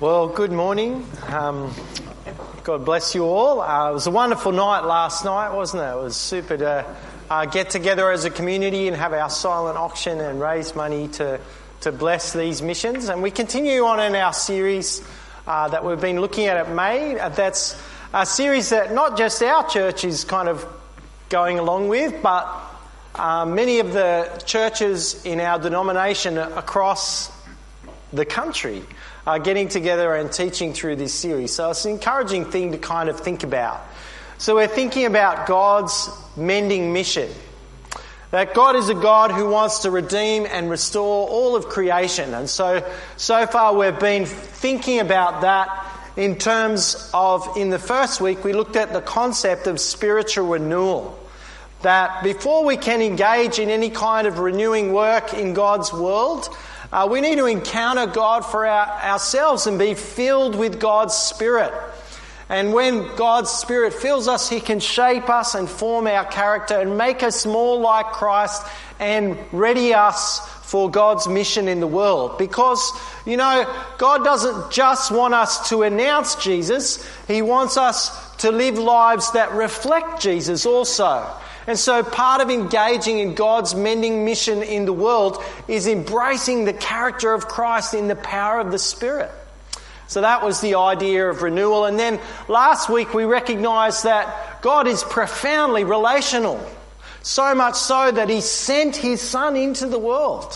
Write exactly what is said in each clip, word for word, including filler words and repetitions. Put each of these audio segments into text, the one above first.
Well, good morning. Um, God bless you all. Uh, it was a wonderful night last night, wasn't it? It was super to uh, get together as a community and have our silent auction and raise money to, to bless these missions. And we continue on in our series uh, that we've been looking at at May. That's a series that not just our church is kind of going along with, but uh, many of the churches in our denomination across the country are getting together and teaching through this series. So it's an encouraging thing to kind of think about. So we're thinking about God's mending mission. That God is a God who wants to redeem and restore all of creation. And so, so far we've been thinking about that in terms of, in the first week, we looked at the concept of spiritual renewal. That before we can engage in any kind of renewing work in God's world, Uh, we need to encounter God for our, ourselves and be filled with God's Spirit. And when God's Spirit fills us, He can shape us and form our character and make us more like Christ and ready us for God's mission in the world. Because, you know, God doesn't just want us to announce Jesus, He wants us to live lives that reflect Jesus also. And so part of engaging in God's mending mission in the world is embracing the character of Christ in the power of the Spirit. So that was the idea of renewal. And then last week we recognised that God is profoundly relational. So much so that He sent His Son into the world.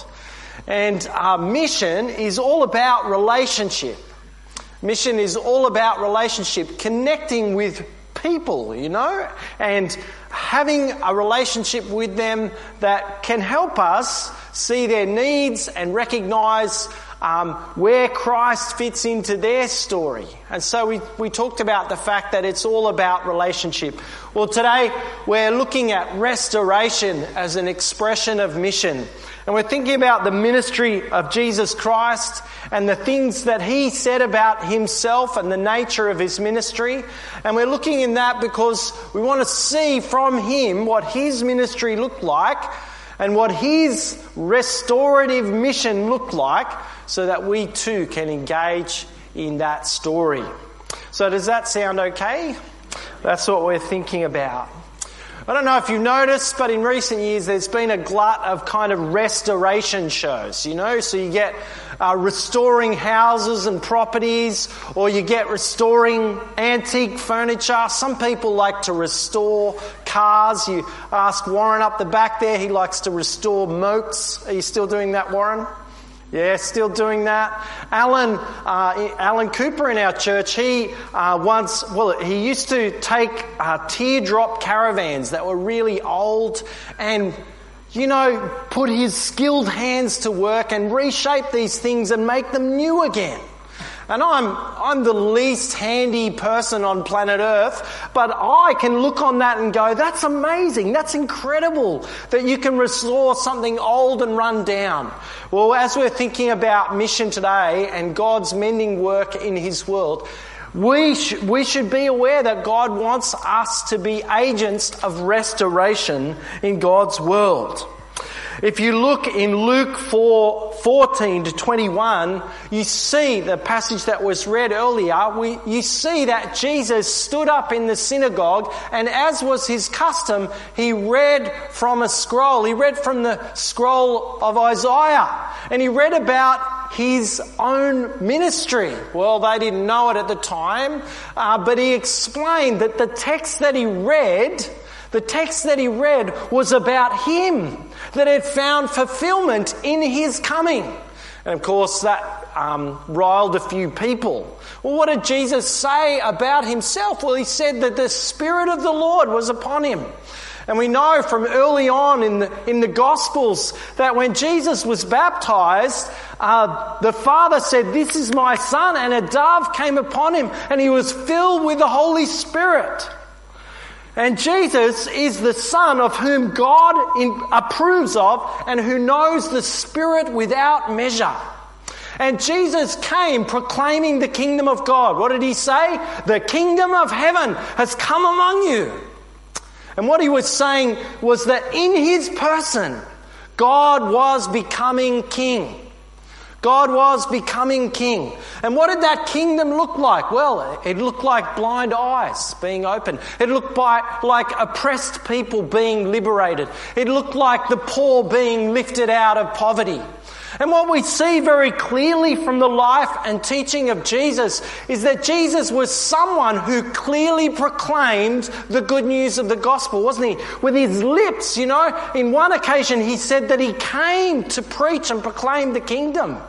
And our mission is all about relationship. Mission is all about relationship, connecting with people, you know, and having a relationship with them that can help us see their needs and recognise um, where Christ fits into their story. And so we, we talked about the fact that it's all about relationship. Well, today we're looking at restoration as an expression of mission. And we're thinking about the ministry of Jesus Christ and the things that He said about Himself and the nature of His ministry. And we're looking in that because we want to see from Him what His ministry looked like and what His restorative mission looked like so that we too can engage in that story. So does that sound okay? That's what we're thinking about. I don't know if you've noticed, but in recent years there's been a glut of kind of restoration shows, you know, so you get uh, restoring houses and properties, or you get restoring antique furniture. Some people like to restore cars. You ask Warren up the back there, he likes to restore moats. Are you still doing that, Warren? Yeah, still doing that. Alan, uh, Alan Cooper in our church, he uh, once, well, he used to take uh, teardrop caravans that were really old and, you know, put his skilled hands to work and reshape these things and make them new again. And I'm I'm the least handy person on planet Earth, but I can look on that and go, that's amazing, that's incredible that you can restore something old and run down. Well, as we're thinking about mission today and God's mending work in His world, we sh- we should be aware that God wants us to be agents of restoration in God's world. If you look in Luke four, fourteen to twenty-one, you see the passage that was read earlier, we, you see that Jesus stood up in the synagogue and, as was His custom, He read from a scroll. He read from the scroll of Isaiah and He read about His own ministry. Well, they didn't know it at the time, uh, but He explained that the text that He read The text that He read was about Him, that it found fulfillment in His coming. And of course that um, riled a few people. Well, what did Jesus say about Himself? Well, He said that the Spirit of the Lord was upon Him. And we know from early on in the, in the Gospels that when Jesus was baptized, uh, the Father said, "This is my Son," and a dove came upon Him and He was filled with the Holy Spirit. And Jesus is the Son of whom God in, approves of and who knows the Spirit without measure. And Jesus came proclaiming the kingdom of God. What did He say? The kingdom of heaven has come among you. And what He was saying was that in His person, God was becoming king. God was becoming king. And what did that kingdom look like? Well, it looked like blind eyes being opened. It looked by, like oppressed people being liberated. It looked like the poor being lifted out of poverty. And what we see very clearly from the life and teaching of Jesus is that Jesus was someone who clearly proclaimed the good news of the gospel, wasn't he? With his lips, you know, in one occasion he said that he came to preach and proclaim the kingdom.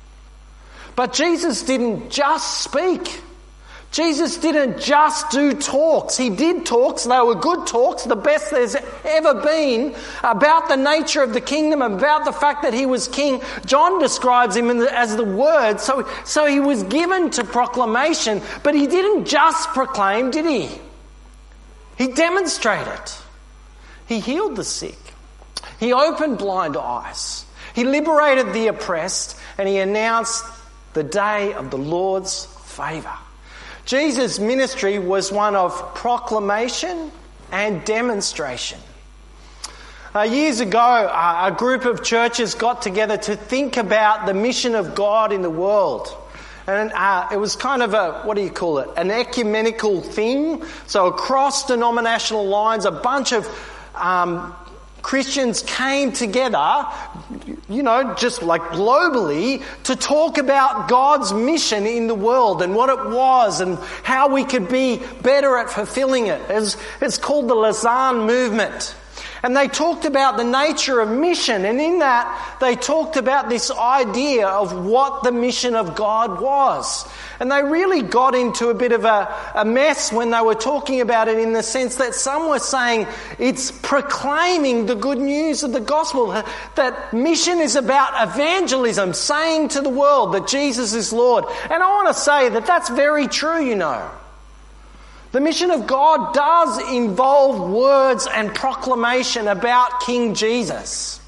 But Jesus didn't just speak. Jesus didn't just do talks. He did talks. They were good talks, the best there's ever been, about the nature of the kingdom, about the fact that he was king. John describes him as the Word. So, so he was given to proclamation, but he didn't just proclaim, did he? He demonstrated. He healed the sick. He opened blind eyes. He liberated the oppressed, and he announced the day of the Lord's favour. Jesus' ministry was one of proclamation and demonstration. Uh, years ago, uh, a group of churches got together to think about the mission of God in the world. And uh, it was kind of a, what do you call it, an ecumenical thing. So across denominational lines, a bunch of um, Christians came together, you know, just like globally, to talk about God's mission in the world and what it was and how we could be better at fulfilling it. It's, it's called the Lausanne Movement. And they talked about the nature of mission, and in that they talked about this idea of what the mission of God was. And they really got into a bit of a, a mess when they were talking about it, in the sense that some were saying it's proclaiming the good news of the gospel, that mission is about evangelism, saying to the world that Jesus is Lord. And I want to say that that's very true, you know. The mission of God does involve words and proclamation about King Jesus.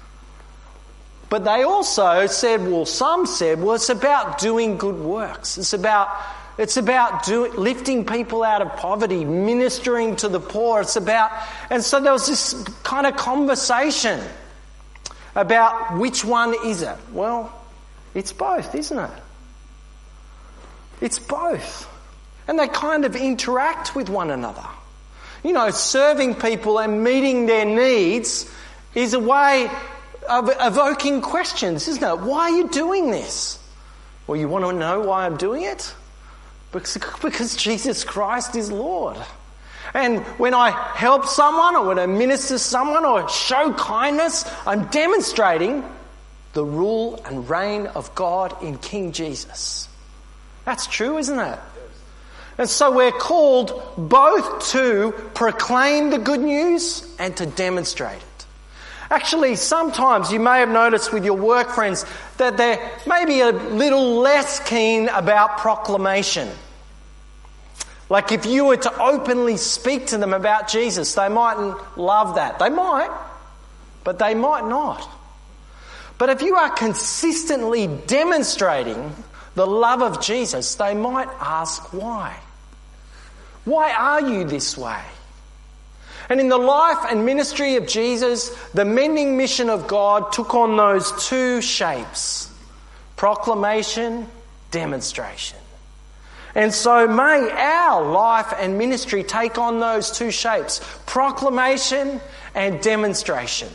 But they also said, well, some said, well, it's about doing good works. It's about it's about do, lifting people out of poverty, ministering to the poor. It's about, and so there was this kind of conversation about which one is it. Well, it's both, isn't it? It's both. And they kind of interact with one another. You know, serving people and meeting their needs is a way of evoking questions, isn't it? Why are you doing this? Well, you want to know why I'm doing it? Because, because Jesus Christ is Lord. And when I help someone, or when I minister to someone, or show kindness, I'm demonstrating the rule and reign of God in King Jesus. That's true, isn't it? And so we're called both to proclaim the good news and to demonstrate it. Actually, sometimes you may have noticed with your work friends that they're maybe a little less keen about proclamation. Like if you were to openly speak to them about Jesus, they mightn't love that. They might, but they might not. But if you are consistently demonstrating the love of Jesus, they might ask why. Why are you this way? And in the life and ministry of Jesus, the mending mission of God took on those two shapes: proclamation, demonstration. And so may our life and ministry take on those two shapes: proclamation and demonstration.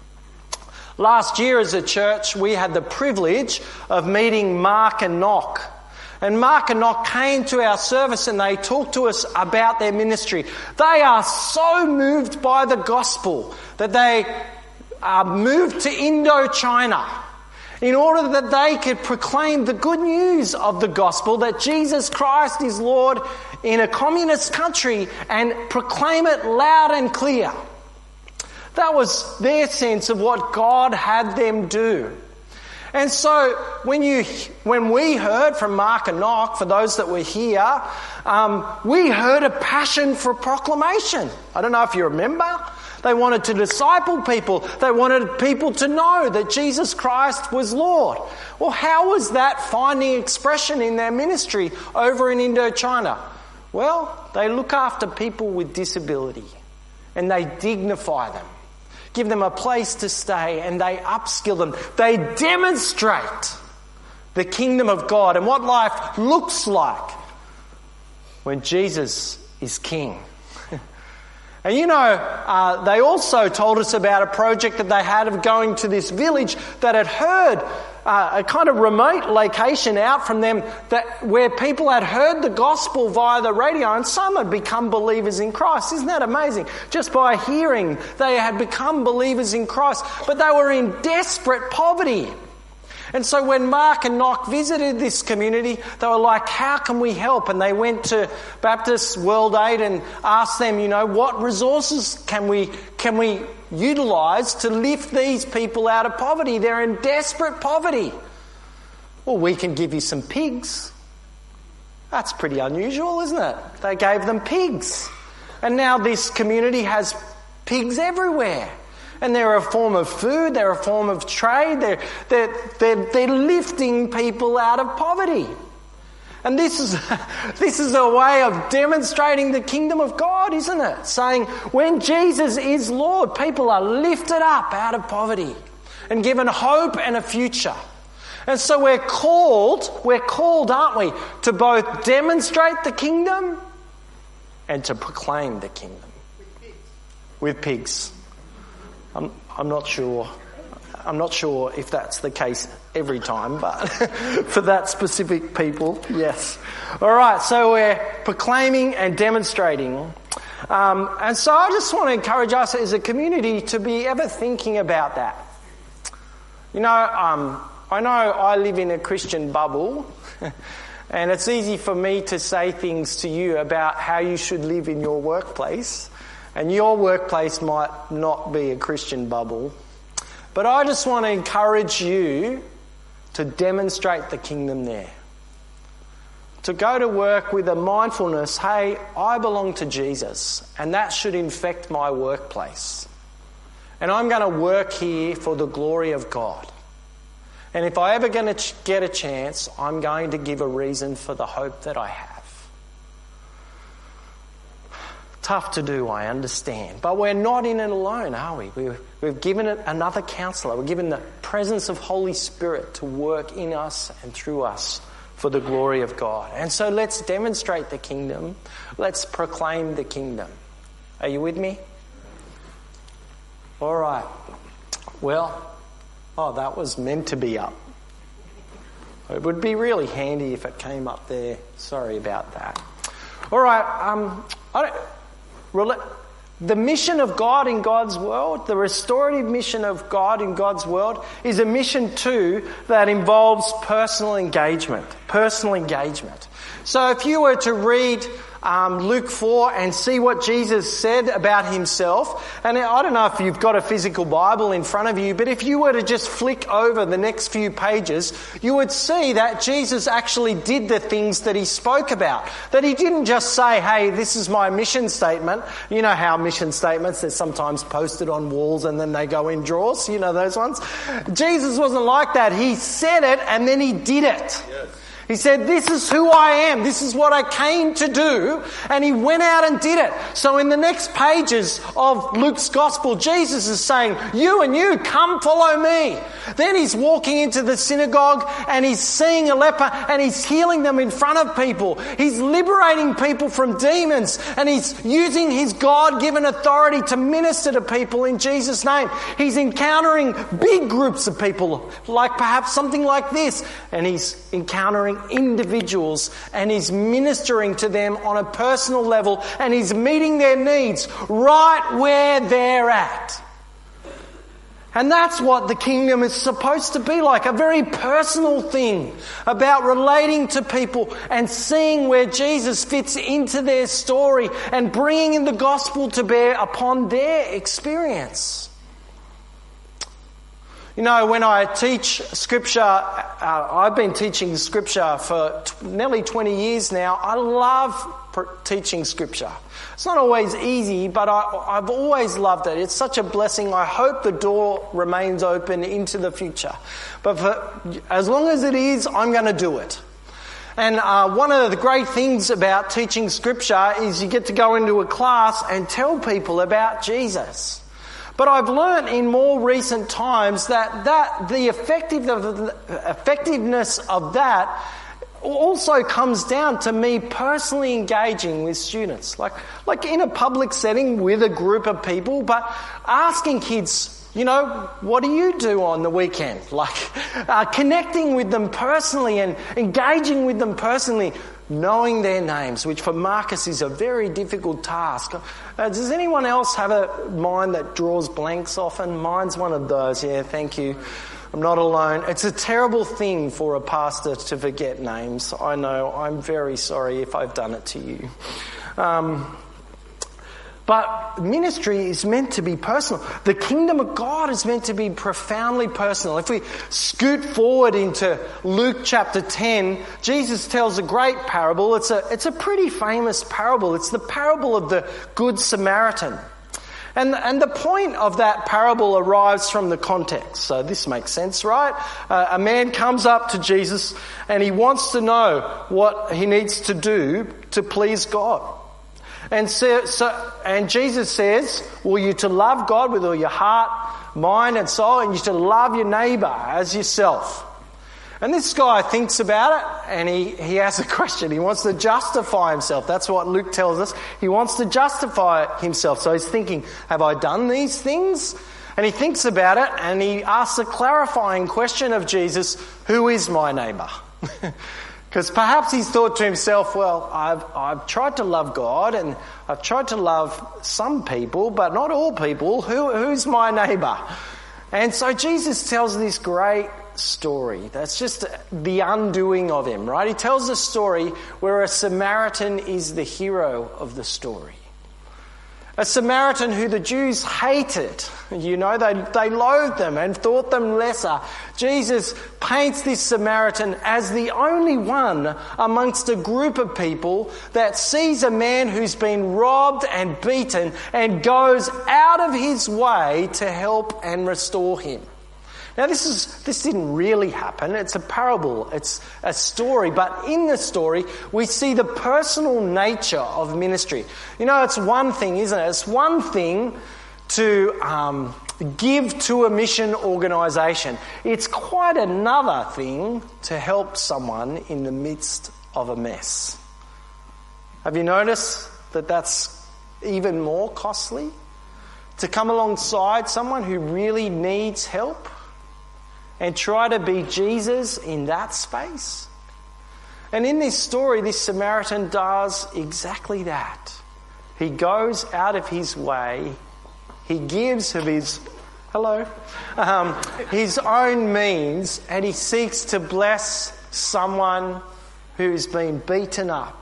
Last year as a church, we had the privilege of meeting Mark and Knock. And Mark and Knock came to our service and they talked to us about their ministry. They are so moved by the gospel that they uh, moved to Indochina in order that they could proclaim the good news of the gospel, that Jesus Christ is Lord in a communist country, and proclaim it loud and clear. That was their sense of what God had them do. And so when you, when we heard from Mark and Knock, for those that were here, um, we heard a passion for proclamation. I don't know if you remember. They wanted to disciple people. They wanted people to know that Jesus Christ was Lord. Well, how was that finding expression in their ministry over in Indochina? Well, they look after people with disability and they dignify them, give them a place to stay, and they upskill them. They demonstrate the kingdom of God and what life looks like when Jesus is king. And you know, uh, they also told us about a project that they had of going to this village that had heard uh, a kind of remote location out from them that where people had heard the gospel via the radio, and some had become believers in Christ. Isn't that amazing? Just by hearing, they had become believers in Christ, but they were in desperate poverty. And so when Mark and Nock visited this community, they were like, how can we help? And they went to Baptist World Aid and asked them, you know, what resources can we can we utilise to lift these people out of poverty? They're in desperate poverty. Well, we can give you some pigs. That's pretty unusual, isn't it? They gave them pigs. And now this community has pigs everywhere. And they're a form of food, they're a form of trade, they're, they're, they're, they're lifting people out of poverty. And this is, this is a way of demonstrating the kingdom of God, isn't it? Saying when Jesus is Lord, people are lifted up out of poverty and given hope and a future. And so we're called, we're called, aren't we, to both demonstrate the kingdom and to proclaim the kingdom. With pigs. With pigs. I'm, I'm not sure. I'm not sure if that's the case every time, but for that specific people, yes. All right, so we're proclaiming and demonstrating. Um, and so I just want to encourage us as a community to be ever thinking about that. You know, um, I know I live in a Christian bubble, and it's easy for me to say things to you about how you should live in your workplace. And your workplace might not be a Christian bubble. But I just want to encourage you to demonstrate the kingdom there. To go to work with a mindfulness, hey, I belong to Jesus, and that should infect my workplace. And I'm going to work here for the glory of God. And if I ever going to get a chance, I'm going to give a reason for the hope that I have. Tough to do, I understand. But we're not in it alone, are we? We've, we've given it another counsellor. We're given the presence of Holy Spirit to work in us and through us for the glory of God. And so let's demonstrate the kingdom. Let's proclaim the kingdom. Are you with me? All right. Well, oh, that was meant to be up. It would be really handy if it came up there. Sorry about that. All right. Um, I don't... The mission of God in God's world, the restorative mission of God in God's world, is a mission too that involves personal engagement. Personal engagement. So if you were to read um, Luke four and see what Jesus said about himself, and I don't know if you've got a physical Bible in front of you, but if you were to just flick over the next few pages, you would see that Jesus actually did the things that he spoke about. That he didn't just say, hey, this is my mission statement. You know how mission statements, they're sometimes posted on walls and then they go in drawers. You know those ones? Jesus wasn't like that. He said it and then he did it. Yes. He said, this is who I am. This is what I came to do. And he went out and did it. So in the next pages of Luke's gospel, Jesus is saying, you and you, come follow me. Then he's walking into the synagogue and he's seeing a leper and he's healing them in front of people. He's liberating people from demons and he's using his God-given authority to minister to people in Jesus' name. He's encountering big groups of people, like perhaps something like this, and he's encountering individuals and he's ministering to them on a personal level and he's meeting their needs right where they're at. And that's what the kingdom is supposed to be like, a very personal thing about relating to people and seeing where Jesus fits into their story and bringing the gospel to bear upon their experience. You know, when I teach Scripture, uh, I've been teaching Scripture for t- nearly twenty years now. I love pr- teaching Scripture. It's not always easy, but I, I've always loved it. It's such a blessing. I hope the door remains open into the future. But for, as long as it is, I'm going to do it. And uh, one of the great things about teaching Scripture is you get to go into a class and tell people about Jesus. But I've learned in more recent times that, that the effectiveness of that also comes down to me personally engaging with students. Like, like in a public setting with a group of people, but asking kids, you know, what do you do on the weekend? Like, uh, connecting with them personally and engaging with them personally, knowing their names, which for Marcus is a very difficult task. Uh, does anyone else have a mind that draws blanks often? Mine's one of those. Yeah, thank you. I'm not alone. It's a terrible thing for a pastor to forget names. I know. I'm very sorry if I've done it to you. Um, But ministry is meant to be personal. The kingdom of God is meant to be profoundly personal. If we scoot forward into Luke chapter ten, Jesus tells a great parable. It's a, it's a pretty famous parable. It's the parable of the Good Samaritan. And, and the point of that parable arrives from the context. So this makes sense, right? Uh, a man comes up to Jesus and he wants to know what he needs to do to please God. And so, so, and Jesus says, well, you're to love God with all your heart, mind and soul, and you're to love your neighbour as yourself. And this guy thinks about it, and he, he has a question. He wants to justify himself. That's what Luke tells us. He wants to justify himself. So he's thinking, have I done these things? And he thinks about it, and he asks a clarifying question of Jesus, who is my neighbour? Because perhaps he's thought to himself, well, I've, I've tried to love God and I've tried to love some people, but not all people. Who, who's my neighbour? And so Jesus tells this great story. That's just the undoing of him, right? He tells a story where a Samaritan is the hero of the story. A Samaritan who the Jews hated. You know, they, they loathed them and thought them lesser. Jesus paints this Samaritan as the only one amongst a group of people that sees a man who's been robbed and beaten and goes out of his way to help and restore him. Now this is this didn't really happen. It's a parable. It's a story. But in the story, we see the personal nature of ministry. You know, it's one thing, isn't it? It's one thing to um, give to a mission organisation. It's quite another thing to help someone in the midst of a mess. Have you noticed that that's even more costly? To come alongside someone who really needs help and try to be Jesus in that space. And in this story, this Samaritan does exactly that. He goes out of his way. He gives of his, hello, um, his own means, and he seeks to bless someone who's been beaten up.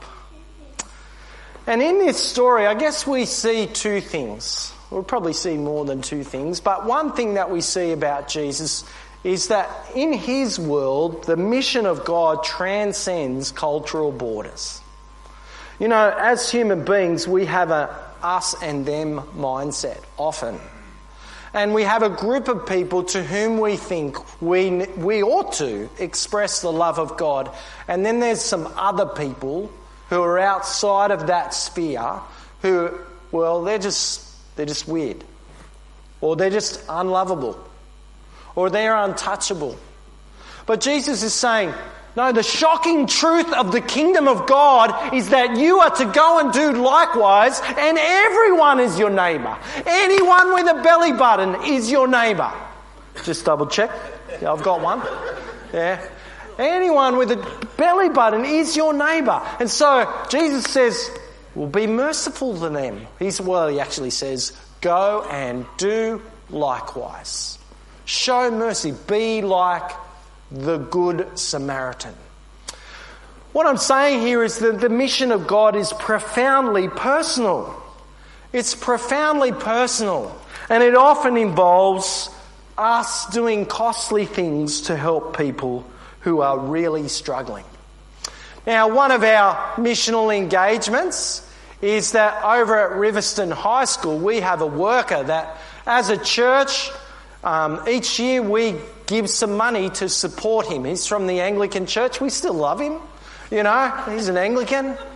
And in this story, I guess we see two things. We'll probably see more than two things, but one thing that we see about Jesus is that in his world, the mission of God transcends cultural borders. You know, as human beings, we have a us and them mindset often. And we have a group of people to whom we think we we ought to express the love of God. And then there's some other people who are outside of that sphere who, well, they're just they're just weird. Or they're just unlovable. Or they're untouchable. But Jesus is saying, no, the shocking truth of the kingdom of God is that you are to go and do likewise, and everyone is your neighbour. Anyone with a belly button is your neighbour. Just double check. Yeah, I've got one. Yeah. Anyone with a belly button is your neighbour. And so Jesus says, well, be merciful to them. He's, well, he actually says, go and do likewise. Show mercy. Be like the Good Samaritan. What I'm saying here is that the mission of God is profoundly personal. It's profoundly personal. And it often involves us doing costly things to help people who are really struggling. Now, one of our missional engagements is that over at Riverstone High School, we have a worker that, as a church, Um, each year we give some money to support him. He's from the Anglican Church. We still love him. You know, he's an Anglican.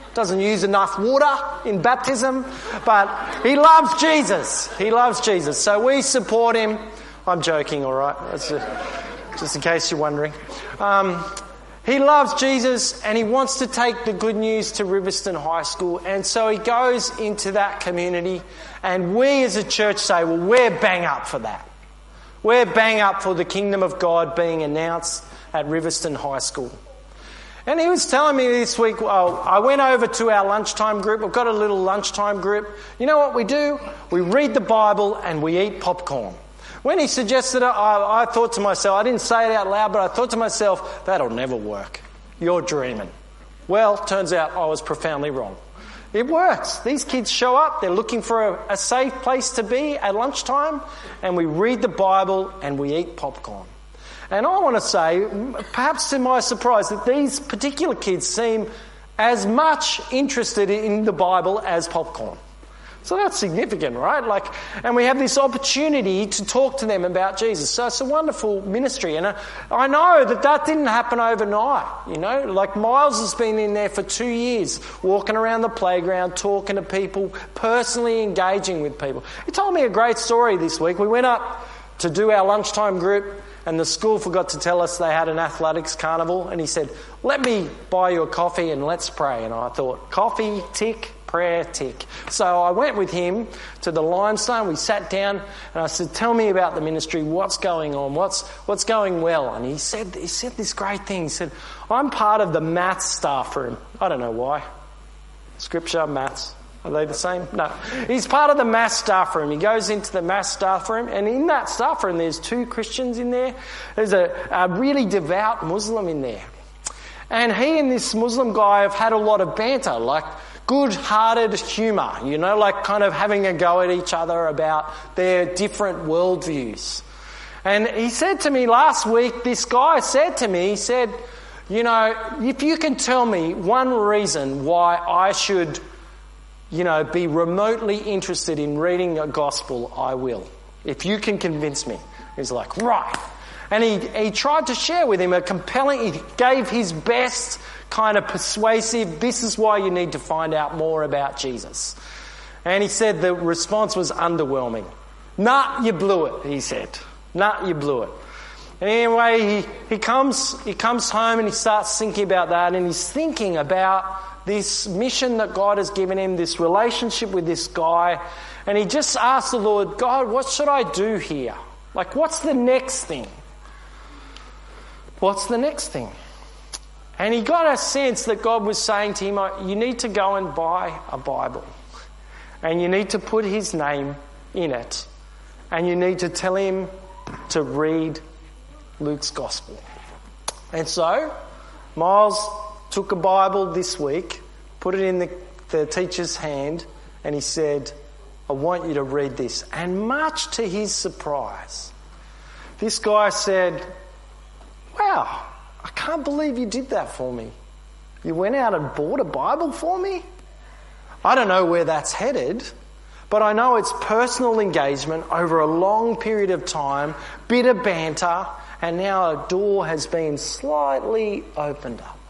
doesn't use enough water in baptism, but he loves Jesus. He loves Jesus. So we support him. I'm joking, all right? That's just, just in case you're wondering. Um, he loves Jesus and he wants to take the good news to Riverstone High School. And so he goes into that community, and we as a church say, well, we're bang up for that. We're bang up for the kingdom of God being announced at Riverstone High School. And he was telling me this week, well, I went over to our lunchtime group. We've got a little lunchtime group. You know what we do? We read the Bible and we eat popcorn. When he suggested it, I, I thought to myself, I didn't say it out loud, but I thought to myself, that'll never work. You're dreaming. Well, turns out I was profoundly wrong. It works. These kids show up, they're looking for a, a safe place to be at lunchtime, and we read the Bible and we eat popcorn. And I want to say, perhaps to my surprise, that these particular kids seem as much interested in the Bible as popcorn. So that's significant, right? Like, and we have this opportunity to talk to them about Jesus. So it's a wonderful ministry. And I, I know that that didn't happen overnight, you know. Like Miles has been in there for two years, walking around the playground, talking to people, personally engaging with people. He told me a great story this week. We went up to do our lunchtime group, and the school forgot to tell us they had an athletics carnival. And he said, let me buy you a coffee and let's pray. And I thought, coffee, tick, prayer, tick. So I went with him to the Limestone. We sat down and I said, tell me about the ministry. What's going on? What's what's going well? And he said, he said this great thing. He said, I'm part of the maths staff room. I don't know why. Scripture, maths. Are they the same? No. He's part of the maths staff room. He goes into the maths staff room, and in that staff room there's two Christians in there. There's a, a really devout Muslim in there. And he and this Muslim guy have had a lot of banter, like good-hearted humour, you know, like kind of having a go at each other about their different worldviews. And he said to me last week, this guy said to me, he said, you know, if you can tell me one reason why I should, you know, be remotely interested in reading a gospel, I will. If you can convince me. He's like, right. And he, he tried to share with him a compelling, he gave his best kind of persuasive, this is why you need to find out more about Jesus. And he said the response was underwhelming. Nah, you blew it, he said. Nah, you blew it. And anyway, he, he comes he comes home and he starts thinking about that, and he's thinking about this mission that God has given him, this relationship with this guy, and he just asked the Lord, God, what should I do here? Like, what's the next thing? What's the next thing? And he got a sense that God was saying to him, you need to go and buy a Bible, and you need to put his name in it, and you need to tell him to read Luke's Gospel. And so Miles took a Bible this week, put it in the, the teacher's hand, and he said, I want you to read this. And much to his surprise, this guy said, wow, I can't believe you did that for me. You went out and bought a Bible for me? I don't know where that's headed, but I know it's personal engagement over a long period of time, bit of banter, and now a door has been slightly opened up.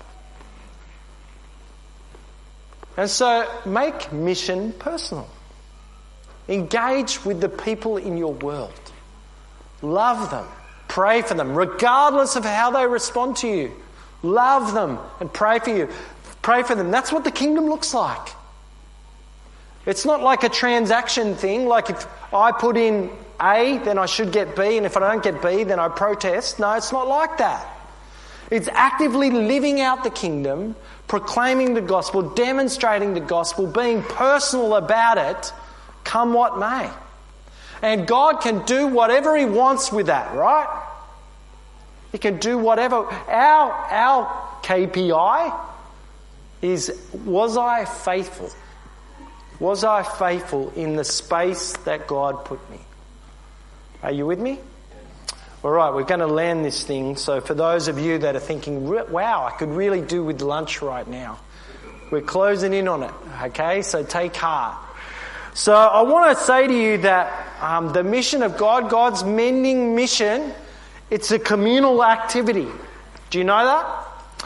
And so make mission personal. Engage with the people in your world. Love them. Pray for them, regardless of how they respond to you. Love them and pray for you. Pray for them. That's what the kingdom looks like. It's not like a transaction thing, like if I put in A, then I should get B, and if I don't get B, then I protest. No, it's not like that. It's actively living out the kingdom, proclaiming the gospel, demonstrating the gospel, being personal about it, come what may. And God can do whatever he wants with that, right? He can do whatever. Our, our K P I is, was I faithful? Was I faithful in the space that God put me? Are you with me? All right, we're going to land this thing. So for those of you that are thinking, wow, I could really do with lunch right now, we're closing in on it, okay? So take heart. So I want to say to you that um, the mission of God, God's mending mission, it's a communal activity. Do you know that?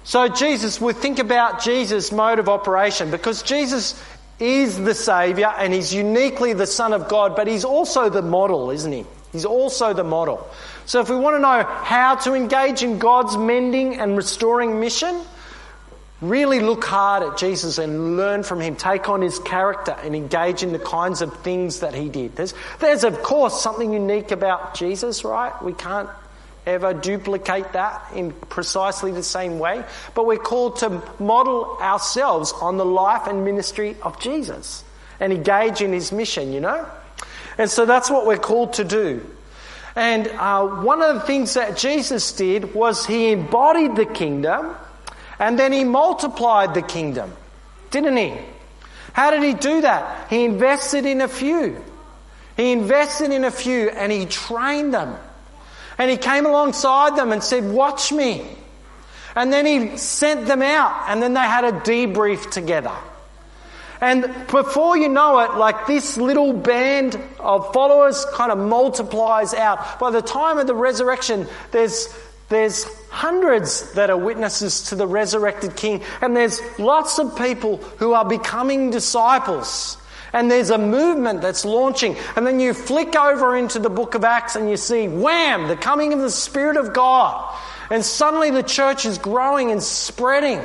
So Jesus, we think about Jesus' mode of operation, because Jesus is the Saviour and he's uniquely the Son of God, but he's also the model, isn't he? He's also the model. So if we want to know how to engage in God's mending and restoring mission, really look hard at Jesus and learn from him. Take on his character and engage in the kinds of things that he did. There's, there's of course, something unique about Jesus, right? We can't ever duplicate that in precisely the same way. But we're called to model ourselves on the life and ministry of Jesus and engage in his mission, you know? And so that's what we're called to do. And uh, one of the things that Jesus did was he embodied the kingdom and then he multiplied the kingdom, didn't he? How did he do that? He invested in a few. He invested in a few and he trained them. And he came alongside them and said, watch me. And then he sent them out and then they had a debrief together. And before you know it, like this little band of followers kind of multiplies out. By the time of the resurrection, there's there's hundreds that are witnesses to the resurrected King. And there's lots of people who are becoming disciples. And there's a movement that's launching. And then you flick over into the book of Acts and you see, wham, the coming of the Spirit of God. And suddenly the church is growing and spreading.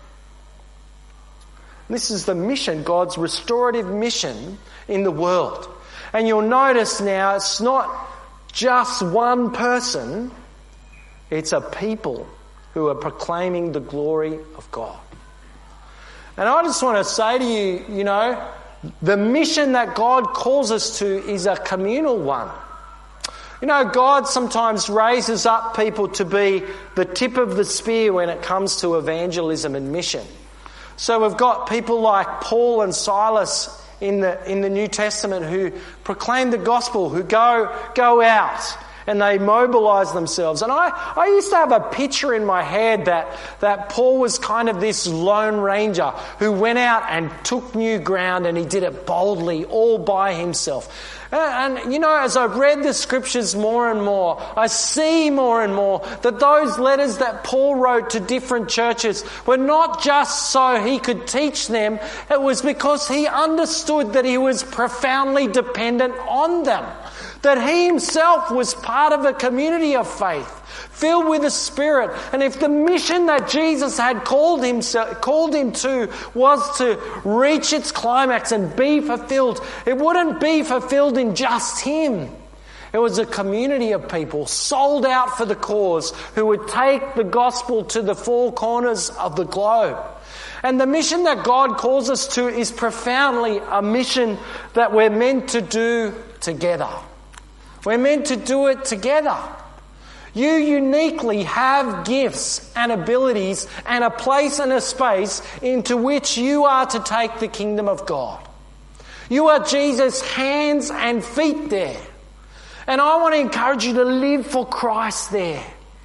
This is the mission, God's restorative mission in the world. And you'll notice now it's not just one person, it's a people who are proclaiming the glory of God. And I just want to say to you, you know, the mission that God calls us to is a communal one. You know, God sometimes raises up people to be the tip of the spear when it comes to evangelism and mission. So we've got people like Paul and Silas in the in the New Testament who proclaim the gospel, who go go out and they mobilise themselves. And I, I used to have a picture in my head that, that Paul was kind of this lone ranger who went out and took new ground and he did it boldly all by himself. And, and, you know, as I've read the scriptures more and more, I see more and more that those letters that Paul wrote to different churches were not just so he could teach them, it was because he understood that he was profoundly dependent on them. That he himself was part of a community of faith, filled with the Spirit. And if the mission that Jesus had called himself, called him to was to reach its climax and be fulfilled, it wouldn't be fulfilled in just him. It was a community of people sold out for the cause who would take the gospel to the four corners of the globe. And the mission that God calls us to is profoundly a mission that we're meant to do together. We're meant to do it together. You uniquely have gifts and abilities and a place and a space into which you are to take the kingdom of God. You are Jesus' hands and feet there. And I want to encourage you to live for Christ there.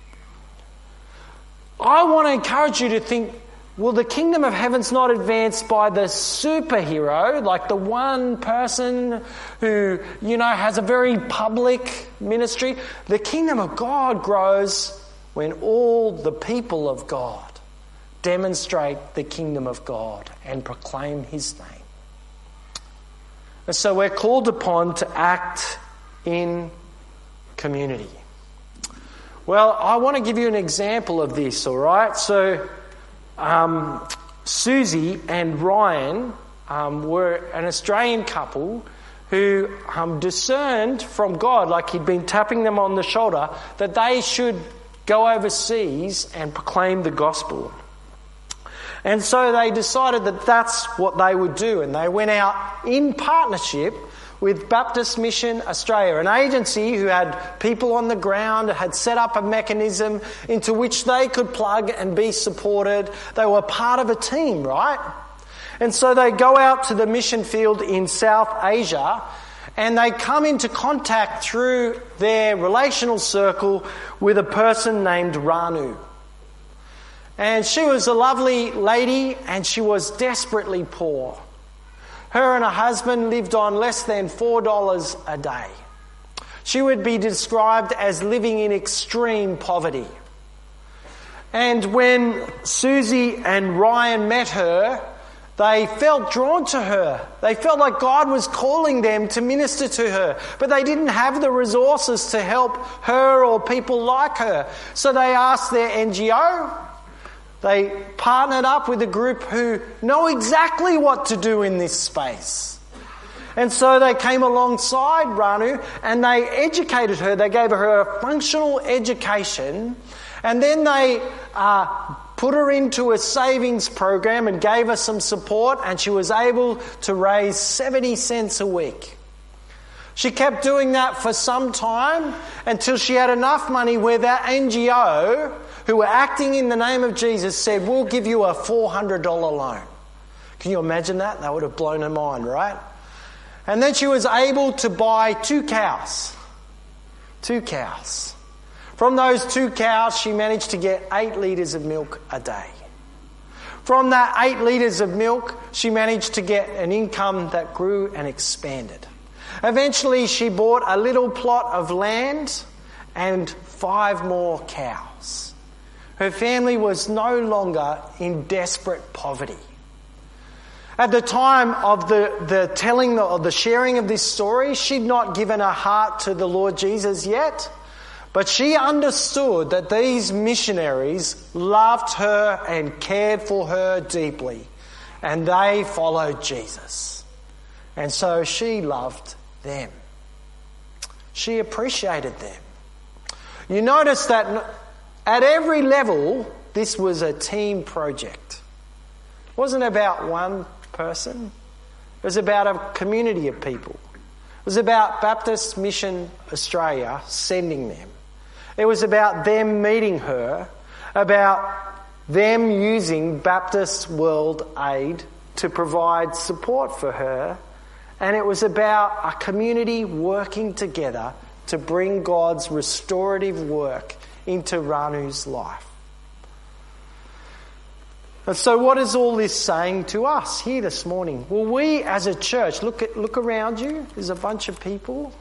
I want to encourage you to think, well, the kingdom of heaven's not advanced by the superhero, like the one person who, you know, has a very public ministry. The kingdom of God grows when all the people of God demonstrate the kingdom of God and proclaim his name. And so we're called upon to act in community. Well, I want to give you an example of this, all right? So Um, Susie and Ryan um, were an Australian couple who um, discerned from God, like he'd been tapping them on the shoulder, that they should go overseas and proclaim the gospel. And so they decided that that's what they would do, and they went out in partnership with Baptist Mission Australia, an agency who had people on the ground, had set up a mechanism into which they could plug and be supported. They were part of a team, right? And so they go out to the mission field in South Asia and they come into contact through their relational circle with a person named Ranu. And she was a lovely lady and she was desperately poor. Her and her husband lived on less than four dollars a day. She would be described as living in extreme poverty. And when Susie and Ryan met her, they felt drawn to her. They felt like God was calling them to minister to her. But they didn't have the resources to help her or people like her. So they asked their N G O. They partnered up with a group who know exactly what to do in this space. And so they came alongside Ranu and they educated her. They gave her a functional education. And then they uh, put her into a savings program and gave her some support, and she was able to raise seventy cents a week. She kept doing that for some time until she had enough money where that N G O, who were acting in the name of Jesus, said, we'll give you a four hundred dollars loan. Can you imagine that? That would have blown her mind, right? And then she was able to buy two cows. Two cows. From those two cows, she managed to get eight litres of milk a day. From that eight litres of milk, she managed to get an income that grew and expanded. Eventually, she bought a little plot of land and five more cows. Her family was no longer in desperate poverty. At the time of the, the telling or the sharing of this story, she'd not given her heart to the Lord Jesus yet. But she understood that these missionaries loved her and cared for her deeply, and they followed Jesus. And so she loved them. She appreciated them. You notice that at every level, this was a team project. It wasn't about one person. It was about a community of people. It was about Baptist Mission Australia sending them. It was about them meeting her, about them using Baptist World Aid to provide support for her, and it was about a community working together to bring God's restorative work into Ranu's life. And so what is all this saying to us here this morning? Well, we as a church, look at, look around you, there's a bunch of people.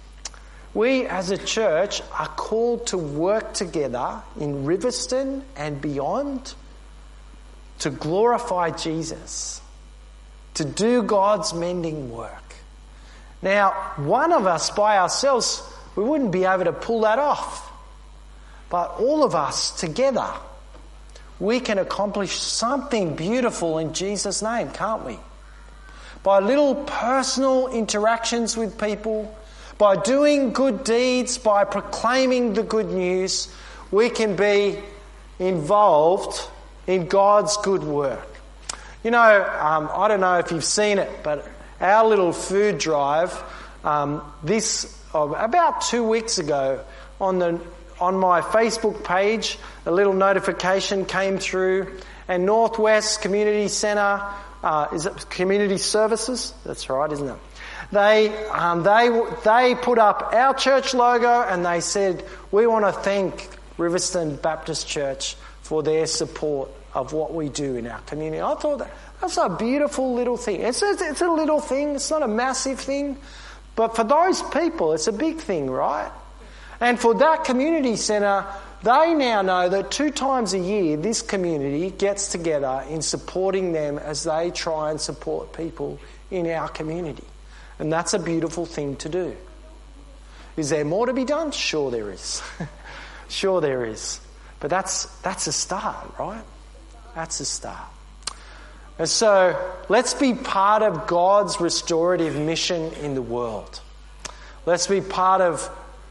We as a church are called to work together in Riverstone and beyond to glorify Jesus, to do God's mending work. Now, one of us by ourselves, we wouldn't be able to pull that off. But all of us together, we can accomplish something beautiful in Jesus' name, can't we? By little personal interactions with people, by doing good deeds, by proclaiming the good news, we can be involved in God's good work. You know, um, I don't know if you've seen it, but our little food drive, um, this uh, about two weeks ago, on the on my Facebook page, a little notification came through, and Northwest Community Centre, uh, is it Community Services? That's right, isn't it? They um, they they put up our church logo and they said, we want to thank Riverstone Baptist Church for their support of what we do in our community. I thought that, that's a beautiful little thing. It's a, it's a little thing. It's not a massive thing. But for those people, it's a big thing, right? And for that community centre, they now know that two times a year this community gets together in supporting them as they try and support people in our community. And that's a beautiful thing to do. Is there more to be done? Sure there is. Sure there is. But that's that's a start, right? That's a start. And so let's be part of God's restorative mission in the world. Let's be part of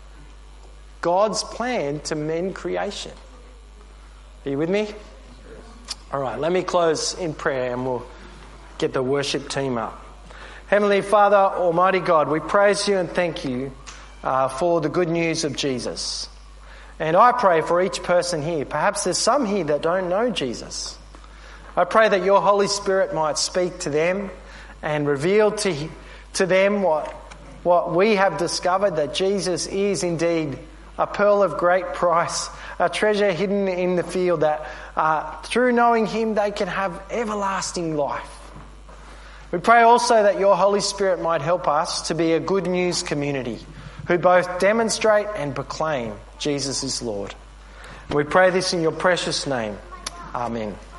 God's plan to mend creation. Are you with me? All right, let me close in prayer and we'll get the worship team up. Heavenly Father, Almighty God, we praise you and thank you uh, for the good news of Jesus. And I pray for each person here. Perhaps there's some here that don't know Jesus. I pray that your Holy Spirit might speak to them and reveal to, to them what, what we have discovered, that Jesus is indeed a pearl of great price, a treasure hidden in the field, that uh, through knowing him they can have everlasting life. We pray also that your Holy Spirit might help us to be a good news community who both demonstrate and proclaim Jesus is Lord. We pray this in your precious name. Amen.